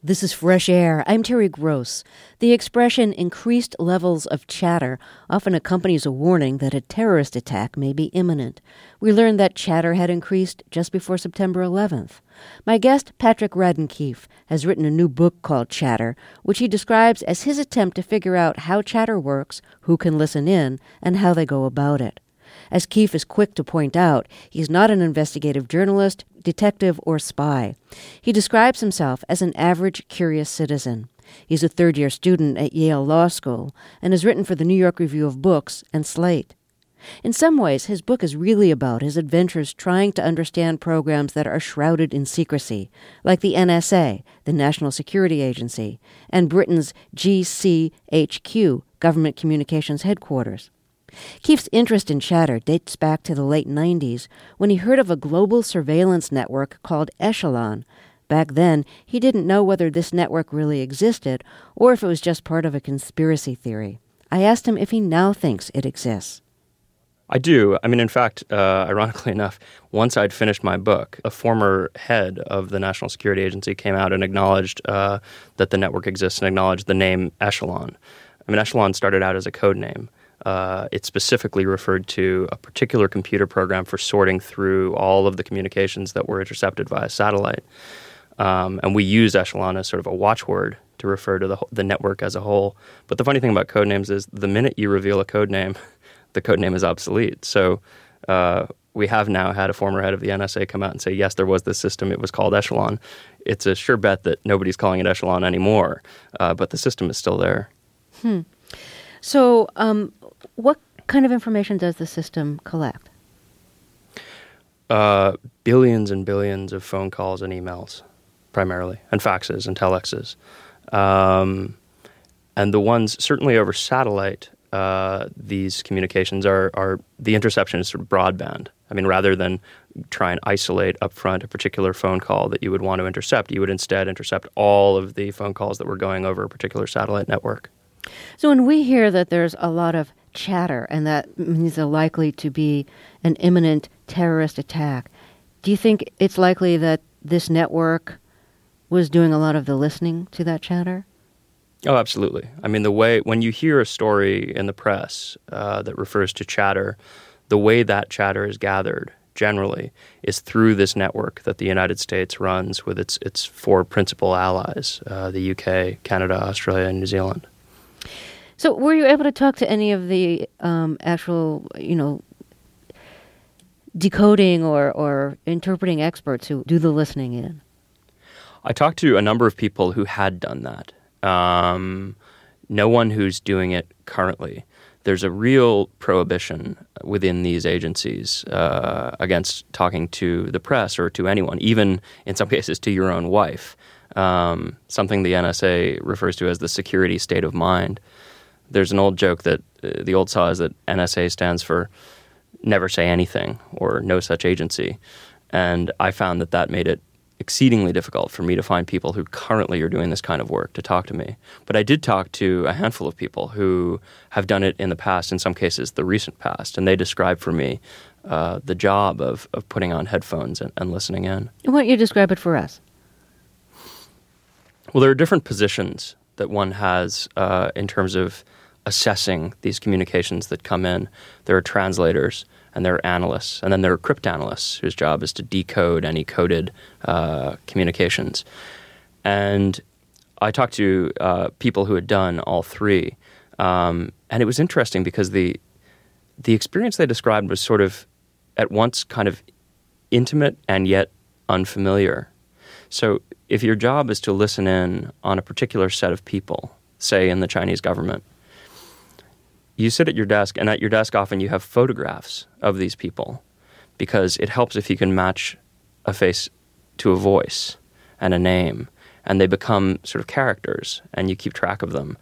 This is Fresh Air. I'm Terry Gross. The expression increased levels of chatter often accompanies a warning that a terrorist attack may be imminent. We learned that chatter had increased just before September 11th. My guest, Patrick Radden Keefe, has written a new book called Chatter, which he describes as his attempt to figure out how chatter works, who can listen in, and how they go about it. As Keefe is quick to point out, he's not an investigative journalist, detective, or spy. He describes himself as an average curious citizen. He's a third-year student at Yale Law School and has written for the New York Review of Books and Slate. In some ways, his book is really about his adventures trying to understand programs that are shrouded in secrecy, like the NSA, the National Security Agency, and Britain's GCHQ, Government Communications Headquarters. Keefe's interest in chatter dates back to the late 90s when he heard of a global surveillance network called Echelon. Back then, he didn't know whether this network really existed or if it was just part of a conspiracy theory. I asked him if he now thinks it exists. I do. In fact, ironically enough, once I'd finished my book, a former head of the National Security Agency came out and acknowledged that the network exists and acknowledged the name Echelon. Echelon started out as a code name. It specifically referred to a particular computer program for sorting through all of the communications that were intercepted via satellite. And we use Echelon as sort of a watchword to refer to the network as a whole. But the funny thing about code names is the minute you reveal a code name, the code name is obsolete. So we have now had a former head of the NSA come out and say, yes, there was this system. It was called Echelon. It's a sure bet that nobody's calling it Echelon anymore, but the system is still there. So what kind of information does the system collect? Billions and billions of phone calls and emails, primarily, and faxes and telexes. And the ones, certainly over satellite, these communications are the interception is sort of broadband. Rather than try and isolate up front a particular phone call that you would want to intercept, you would instead intercept all of the phone calls that were going over a particular satellite network. So when we hear that there's a lot of chatter and that means there's likely to be an imminent terrorist attack, do you think it's likely that this network was doing a lot of the listening to that chatter? Oh, absolutely. The way, when you hear a story in the press that refers to chatter, the way that chatter is gathered generally is through this network that the United States runs with its four principal allies, the UK, Canada, Australia, and New Zealand. So were you able to talk to any of the actual, decoding or interpreting experts who do the listening in? I talked to a number of people who had done that. No one who's doing it currently. There's a real prohibition within these agencies against talking to the press or to anyone, even in some cases to your own wife, something the NSA refers to as the security state of mind. There's an old joke that the old saw is that NSA stands for never say anything or no such agency. And I found that made it exceedingly difficult for me to find people who currently are doing this kind of work to talk to me. But I did talk to a handful of people who have done it in the past, in some cases the recent past, and they described for me the job of putting on headphones and listening in. Why don't you describe it for us? Well, there are different positions that one has in terms of assessing these communications that come in. There are translators, and there are analysts, and then there are cryptanalysts whose job is to decode any coded communications. And I talked to people who had done all three, and it was interesting because the experience they described was sort of at once kind of intimate and yet unfamiliar. So if your job is to listen in on a particular set of people, say in the Chinese government, you sit at your desk, and at your desk often you have photographs of these people because it helps if you can match a face to a voice and a name, and they become sort of characters, and you keep track of them.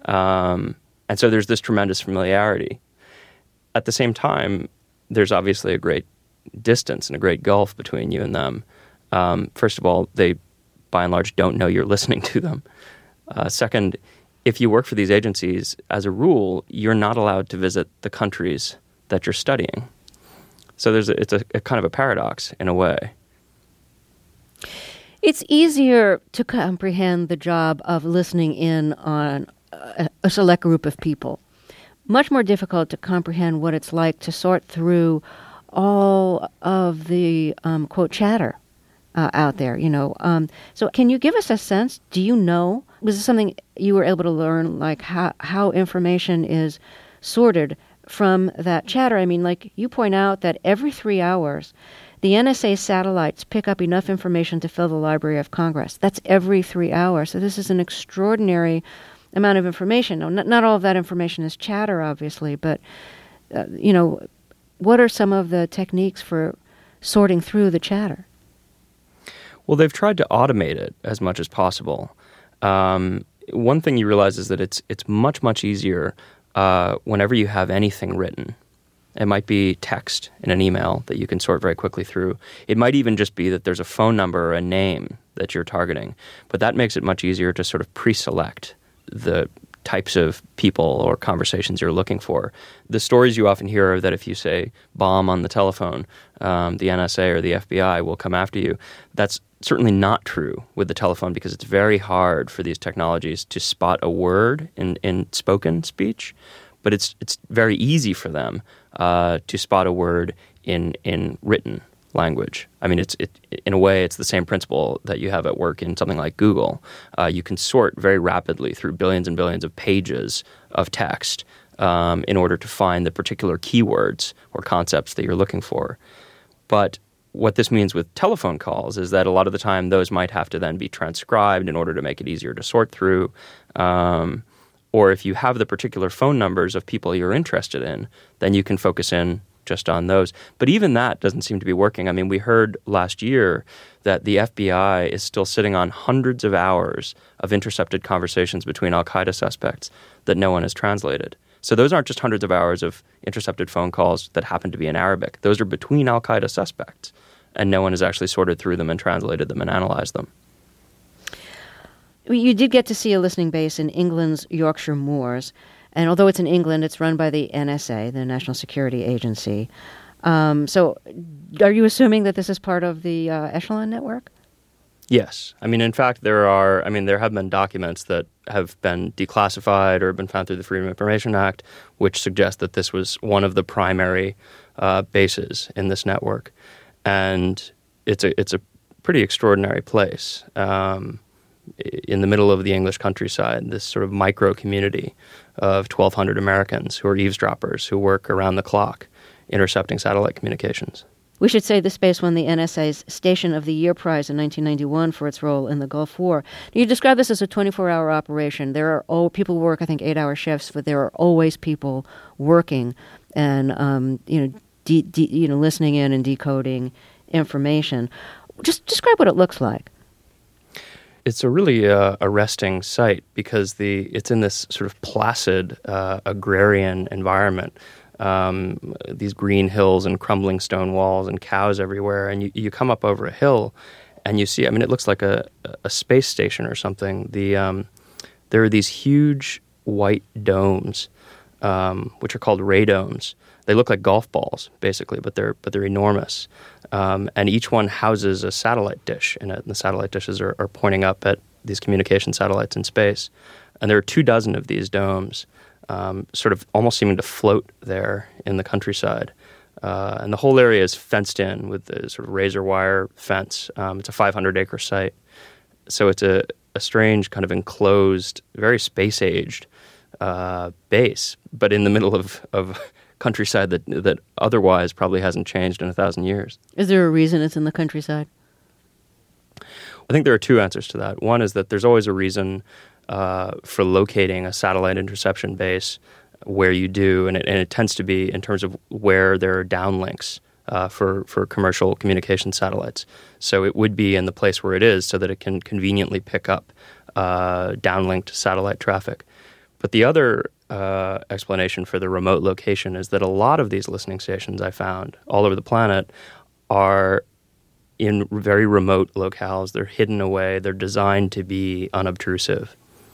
And so there's this tremendous familiarity. At the same time, there's obviously a great distance and a great gulf between you and them. First of all, they, by and large, don't know you're listening to them. Second, if you work for these agencies, as a rule, you're not allowed to visit the countries that you're studying. So it's a kind of a paradox in a way. It's easier to comprehend the job of listening in on a select group of people. Much more difficult to comprehend what it's like to sort through all of the, quote, chatter out there, So can you give us a sense? Do you know? Was this something you were able to learn, like how information is sorted from that chatter? I mean, like you point out that every 3 hours, the NSA satellites pick up enough information to fill the Library of Congress. That's every 3 hours. So this is an extraordinary amount of information. Now, not all of that information is chatter, obviously, but, what are some of the techniques for sorting through the chatter? Well, they've tried to automate it as much as possible. One thing you realize is that it's much, much easier whenever you have anything written. It might be text in an email that you can sort very quickly through. It might even just be that there's a phone number or a name that you're targeting. But that makes it much easier to sort of pre-select the types of people or conversations you're looking for. The stories you often hear are that if you say bomb on the telephone, the NSA or the FBI will come after you. That's certainly not true with the telephone because it's very hard for these technologies to spot a word in spoken speech, but it's very easy for them to spot a word in written language. I mean, in a way, it's the same principle that you have at work in something like Google. You can sort very rapidly through billions and billions of pages of text in order to find the particular keywords or concepts that you're looking for. But what this means with telephone calls is that a lot of the time those might have to then be transcribed in order to make it easier to sort through. Or if you have the particular phone numbers of people you're interested in, then you can focus in just on those. But even that doesn't seem to be working. I mean, we heard last year that the FBI is still sitting on hundreds of hours of intercepted conversations between al-Qaeda suspects that no one has translated. So those aren't just hundreds of hours of intercepted phone calls that happen to be in Arabic. Those are between al-Qaeda suspects, and no one has actually sorted through them and translated them and analyzed them. You did get to see a listening base in England's Yorkshire Moors. And although it's in England, it's run by the NSA, the National Security Agency. So are you assuming that this is part of the Echelon network? Yes. I mean, in fact, there have been documents that have been declassified or been found through the Freedom of Information Act, which suggest that this was one of the primary bases in this network. And it's a pretty extraordinary place. In the middle of the English countryside, this sort of micro community of 1,200 Americans who are eavesdroppers who work around the clock intercepting satellite communications. We should say this base won the NSA's Station of the Year prize in 1991 for its role in the Gulf War. You describe this as a 24-hour operation. There are people work, I think, 8-hour shifts, but there are always people working and listening in and decoding information. Just describe what it looks like. It's a really arresting sight because it's in this sort of placid agrarian environment. These green hills and crumbling stone walls and cows everywhere. And you come up over a hill and you see, I mean, it looks like a space station or something. There are these huge white domes, which are called radomes. They look like golf balls, basically, but they're enormous. And each one houses a satellite dish in it. And the satellite dishes are pointing up at these communication satellites in space. And there are 24 of these domes, sort of almost seeming to float there in the countryside. And the whole area is fenced in with a sort of razor wire fence. It's a 500-acre site. So it's a strange kind of enclosed, very space-aged base, but in the middle of countryside that otherwise probably hasn't changed in 1,000 years. Is there a reason it's in the countryside? I think there are two answers to that. One is that there's always a reason for locating a satellite interception base where you do, and it tends to be in terms of where there are downlinks for commercial communication satellites. So it would be in the place where it is so that it can conveniently pick up downlinked satellite traffic. But the other explanation for the remote location is that a lot of these listening stations I found all over the planet are in very remote locales. They're hidden away. They're designed to be unobtrusive.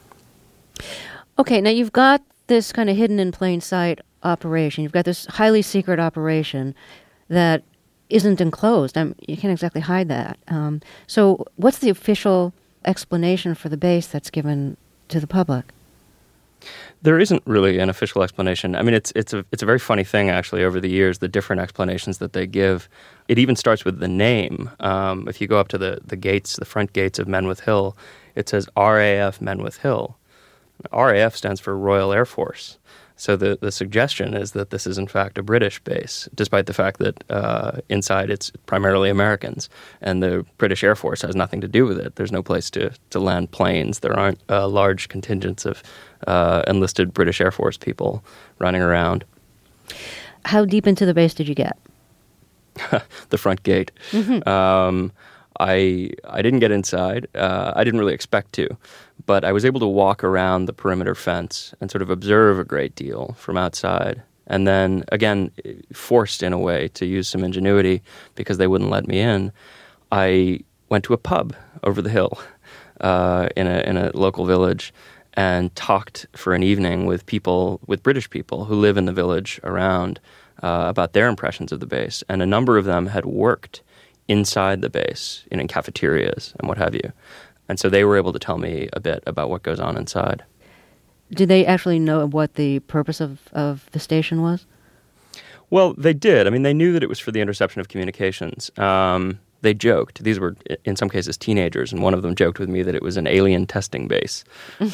Okay, now you've got this kind of hidden in plain sight operation. You've got this highly secret operation that isn't enclosed. You can't exactly hide that. So what's the official explanation for the base that's given to the public? There isn't really an official explanation. I mean, it's a very funny thing, actually, over the years, the different explanations that they give. It even starts with the name. If you go up to the gates, the front gates of Menwith Hill, it says RAF Menwith Hill. RAF stands for Royal Air Force. So the suggestion is that this is, in fact, a British base, despite the fact that inside it's primarily Americans, and the British Air Force has nothing to do with it. There's no place to land planes. There aren't large contingents of enlisted British Air Force people running around. How deep into the base did you get? The front gate. Mm-hmm. I didn't get inside. I didn't really expect to. But I was able to walk around the perimeter fence and sort of observe a great deal from outside. And then, again, forced in a way to use some ingenuity because they wouldn't let me in, I went to a pub over the hill in a local village and talked for an evening with British people who live in the village around about their impressions of the base. And a number of them had worked inside the base, in cafeterias and what have you. And so they were able to tell me a bit about what goes on inside. Did they actually know what the purpose of the station was? Well, they did. I mean, they knew that it was for the interception of communications. They joked. These were, in some cases, teenagers, and one of them joked with me that it was an alien testing base.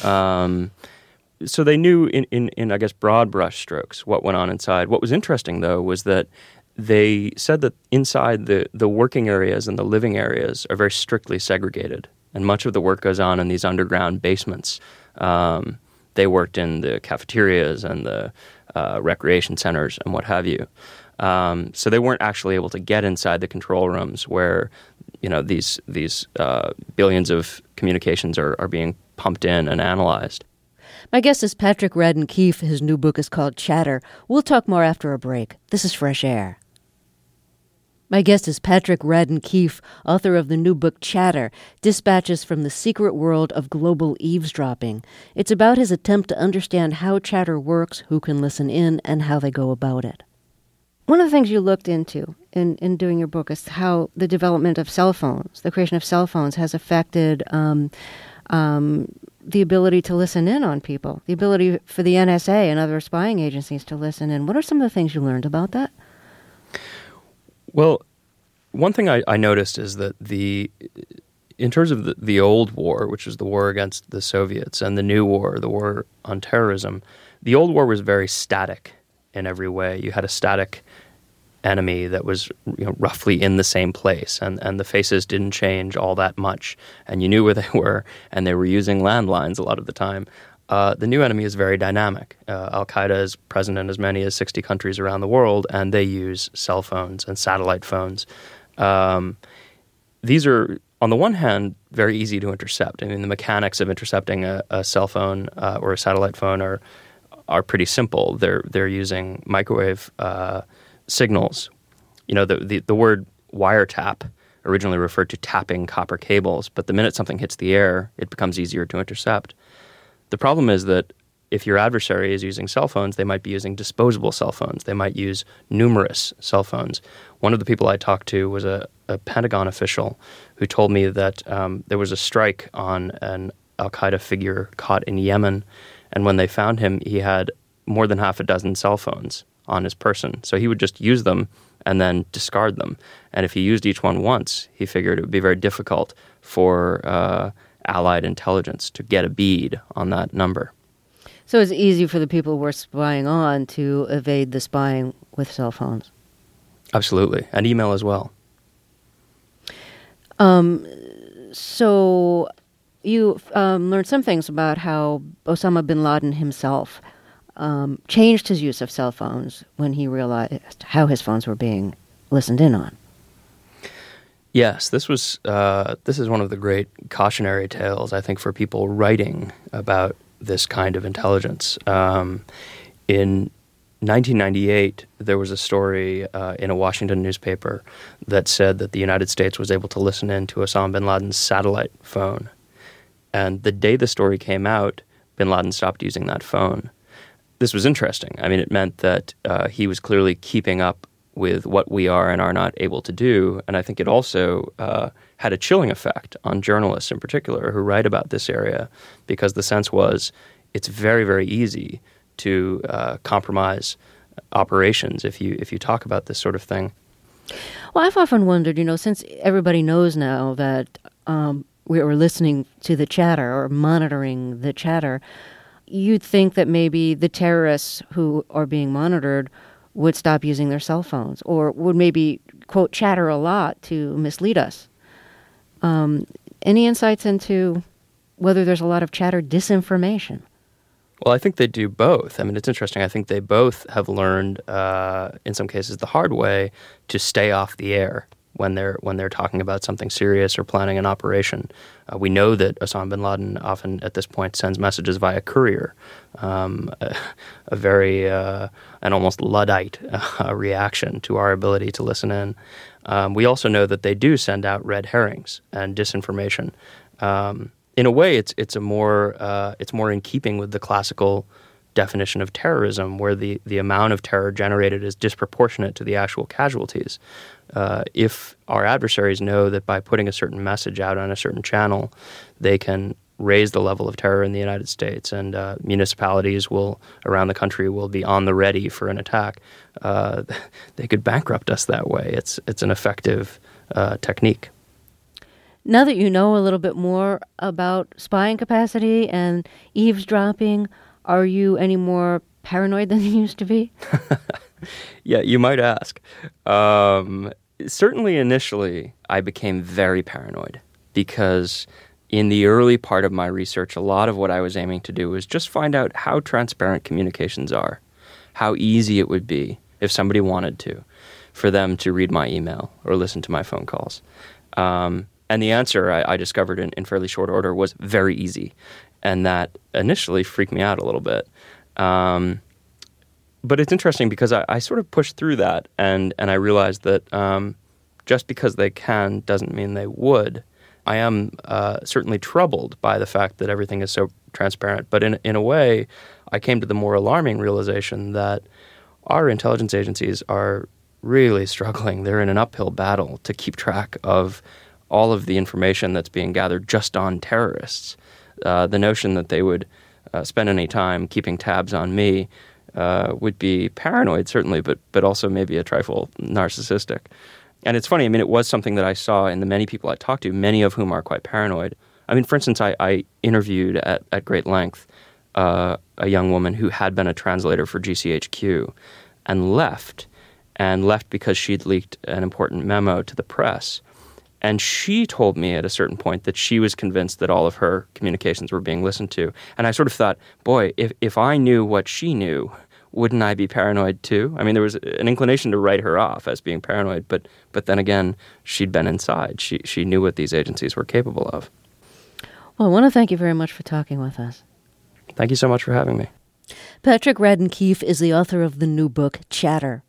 So they knew in, I guess, broad brush strokes what went on inside. What was interesting, though, was that they said that inside the working areas and the living areas are very strictly segregated. And much of the work goes on in these underground basements. They worked in the cafeterias and the recreation centers and what have you. So they weren't actually able to get inside the control rooms where, these billions of communications are being pumped in and analyzed. My guest is Patrick Radden Keefe. His new book is called Chatter. We'll talk more after a break. This is Fresh Air. My guest is Patrick Radden Keefe, author of the new book Chatter, Dispatches from the Secret World of Global Eavesdropping. It's about his attempt to understand how chatter works, who can listen in, and how they go about it. One of the things you looked into in doing your book is how the development of cell phones, the creation of cell phones, has affected the ability to listen in on people, the ability for the NSA and other spying agencies to listen in. What are some of the things you learned about that? Well, one thing I noticed is that in terms of the old war, which was the war against the Soviets, and the new war, the war on terrorism, the old war was very static in every way. You had a static enemy that was roughly in the same place, and the faces didn't change all that much, and you knew where they were, and they were using landlines a lot of the time. The new enemy is very dynamic. Al-Qaeda is present in as many as 60 countries around the world, and they use cell phones and satellite phones. These are, on the one hand, very easy to intercept. I mean, the mechanics of intercepting a cell phone or a satellite phone are pretty simple. They're using microwave signals. The word wiretap originally referred to tapping copper cables, but the minute something hits the air, it becomes easier to intercept. The problem is that if your adversary is using cell phones, they might be using disposable cell phones. They might use numerous cell phones. One of the people I talked to was a Pentagon official who told me that there was a strike on an al-Qaeda figure caught in Yemen, and when they found him, he had more than half a dozen cell phones on his person. So he would just use them and then discard them. And if he used each one once, he figured it would be very difficult for Allied intelligence to get a bead on that number. So it's easy for the people we're spying on to evade the spying with cell phones. Absolutely. And email as well. So you learned some things about how Osama bin Laden himself changed his use of cell phones when he realized how his phones were being listened in on. Yes, this is one of the great cautionary tales, I think, for people writing about this kind of intelligence. In 1998, there was a story in a Washington newspaper that said that the United States was able to listen in to Osama bin Laden's satellite phone. And the day the story came out, bin Laden stopped using that phone. This was interesting. I mean, it meant that he was clearly keeping up with what we are and are not able to do. And I think it also had a chilling effect on journalists in particular who write about this area, because the sense was it's very, very easy to compromise operations if you talk about this sort of thing. Well, I've often wondered, since everybody knows now that we're listening to the chatter or monitoring the chatter, you'd think that maybe the terrorists who are being monitored would stop using their cell phones or would maybe, quote, chatter a lot to mislead us. Any insights into whether there's a lot of chatter disinformation? Well, I think they do both. I mean, it's interesting. I think they both have learned, in some cases, the hard way to stay off the air when they're talking about something serious or planning an operation. We know that Osama bin Laden often, at this point, sends messages via courier, a very an almost Luddite reaction to our ability to listen in. We also know that they do send out red herrings and disinformation. In a way, it's more in keeping with the classical definition of terrorism, where the amount of terror generated is disproportionate to the actual casualties. If our adversaries know that by putting a certain message out on a certain channel, they can raise the level of terror in the United States, and municipalities around the country will be on the ready for an attack, they could bankrupt us that way. It's an effective technique. Now that you know a little bit more about spying capacity and eavesdropping, are you any more paranoid than you used to be? Yeah, you might ask. Certainly initially, I became very paranoid because in the early part of my research, a lot of what I was aiming to do was just find out how transparent communications are, how easy it would be if somebody wanted to, for them to read my email or listen to my phone calls. And the answer I discovered in fairly short order was very easy. And that initially freaked me out a little bit. But it's interesting because I sort of pushed through that and I realized that just because they can doesn't mean they would. I am certainly troubled by the fact that everything is so transparent. But in a way, I came to the more alarming realization that our intelligence agencies are really struggling. They're in an uphill battle to keep track of all of the information that's being gathered just on terrorists. The notion that they would spend any time keeping tabs on me would be paranoid, certainly, but also maybe a trifle narcissistic. And it's funny, I mean, it was something that I saw in the many people I talked to, many of whom are quite paranoid. I mean, for instance, I interviewed at great length a young woman who had been a translator for GCHQ and left because she'd leaked an important memo to the press. And she told me at a certain point that she was convinced that all of her communications were being listened to. And I sort of thought, boy, if I knew what she knew, wouldn't I be paranoid too? I mean, there was an inclination to write her off as being paranoid, but then again, she'd been inside. She knew what these agencies were capable of. Well, I want to thank you very much for talking with us. Thank you so much for having me. Patrick Radden Keefe is the author of the new book, Chatter.